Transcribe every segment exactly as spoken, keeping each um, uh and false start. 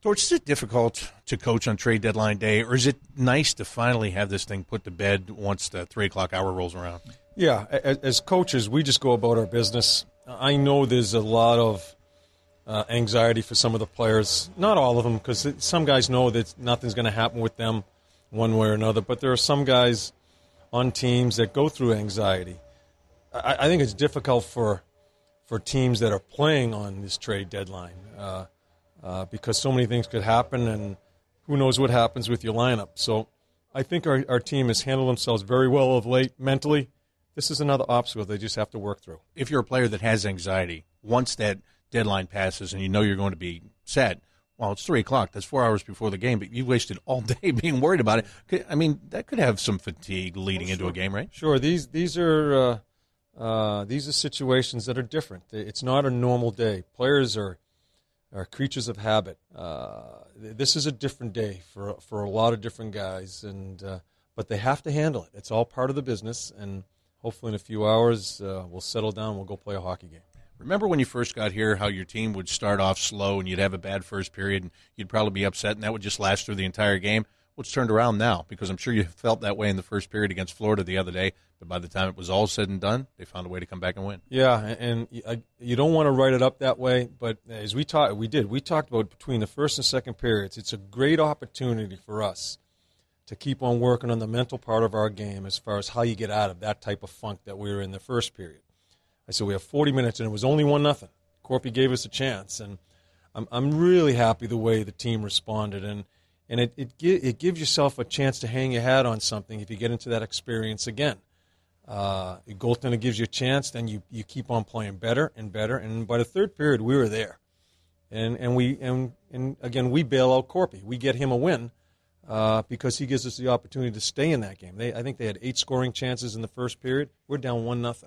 Torch, is it difficult to coach on trade deadline day, or is it nice to finally have this thing put to bed once the three o'clock hour rolls around? Yeah, as coaches, we just go about our business. I know there's a lot of uh, anxiety for some of the players. Not all of them, because some guys know that nothing's going to happen with them one way or another. But there are some guys on teams that go through anxiety. I, I think it's difficult for for teams that are playing on this trade deadline uh, uh, because so many things could happen, and who knows what happens with your lineup. So I think our, our team has handled themselves very well of late mentally. This is another obstacle they just have to work through. If you're a player that has anxiety, once that deadline passes and you know you're going to be set, well, it's three o'clock. That's four hours before the game, but you wasted all day being worried about it. I mean, that could have some fatigue leading oh, sure. into a game, right? Sure. These these are uh, uh, these are situations that are different. It's not a normal day. Players are are creatures of habit. Uh, this is a different day for for a lot of different guys, and uh, but they have to handle it. It's all part of the business, and hopefully in a few hours uh, we'll settle down. We'll go play a hockey game. Remember when you first got here how your team would start off slow and you'd have a bad first period and you'd probably be upset and that would just last through the entire game? Well, it's turned around now because I'm sure you felt that way in the first period against Florida the other day, but by the time it was all said and done, they found a way to come back and win. Yeah, and you don't want to write it up that way, but as we talked, we did. We talked about between the first and second periods, it's a great opportunity for us to keep on working on the mental part of our game as far as how you get out of that type of funk that we were in the first period. I said we have forty minutes, and it was only one nothing. Corpy gave us a chance, and I'm I'm really happy the way the team responded, and and it it, it gives yourself a chance to hang your hat on something if you get into that experience again. Uh, goaltender gives you a chance, then you, you keep on playing better and better, and by the third period we were there, and and we and and again we bail out Corpy. We get him a win uh, because he gives us the opportunity to stay in that game. They I think they had eight scoring chances in the first period. We're down one nothing.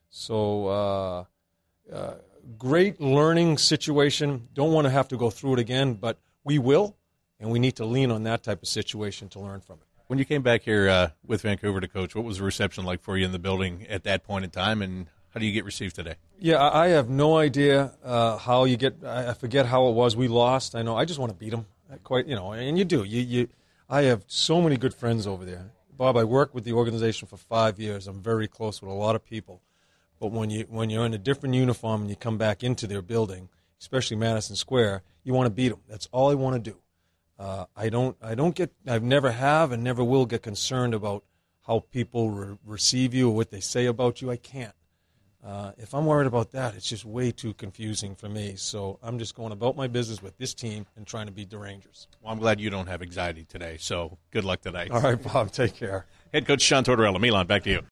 So, uh, uh, great learning situation. Don't want to have to go through it again, but we will, and we need to lean on that type of situation to learn from it. When you came back here uh, with Vancouver to coach, what was the reception like for you in the building at that point in time, and how do you get received today? Yeah, I have no idea uh, how you get. I forget how it was. We lost. I know. I just want to beat them. Quite, you know, and you do. You, you. I have so many good friends over there, Bob. I worked with the organization for five years. I'm very close with a lot of people. But when you when you're in a different uniform and you come back into their building, especially Madison Square, you want to beat them. That's all I want to do. Uh, I don't I don't get I've never have and never will get concerned about how people re- receive you or what they say about you. I can't. Uh, if I'm worried about that, it's just way too confusing for me. So I'm just going about my business with this team and trying to beat the Rangers. Well, I'm glad you don't have anxiety today. So good luck tonight. All right, Bob. Take care. Head coach John Tortorella. Milan, back to you.